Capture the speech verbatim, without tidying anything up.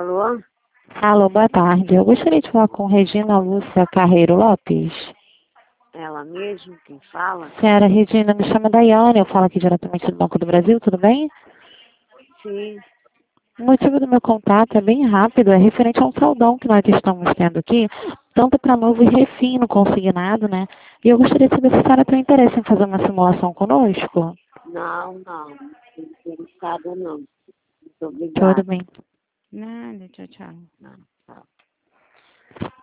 Alô? Alô, boa tarde. Eu gostaria de falar com Regina Lúcia Carreiro Lopes. Ela mesmo, quem fala? Senhora Regina, me chama Daiane, eu falo aqui diretamente do Banco do Brasil, tudo bem? Sim. O motivo do meu contato é bem rápido, é referente a um saldão que nós estamos tendo aqui, tanto para novo e refino consignado, né? E eu gostaria de saber se a senhora tem interesse em fazer uma simulação conosco. Não, não. Não estou interessada, não. Muito Tudo obrigada. bem. Nada, tchau, tchau. Não, tchau.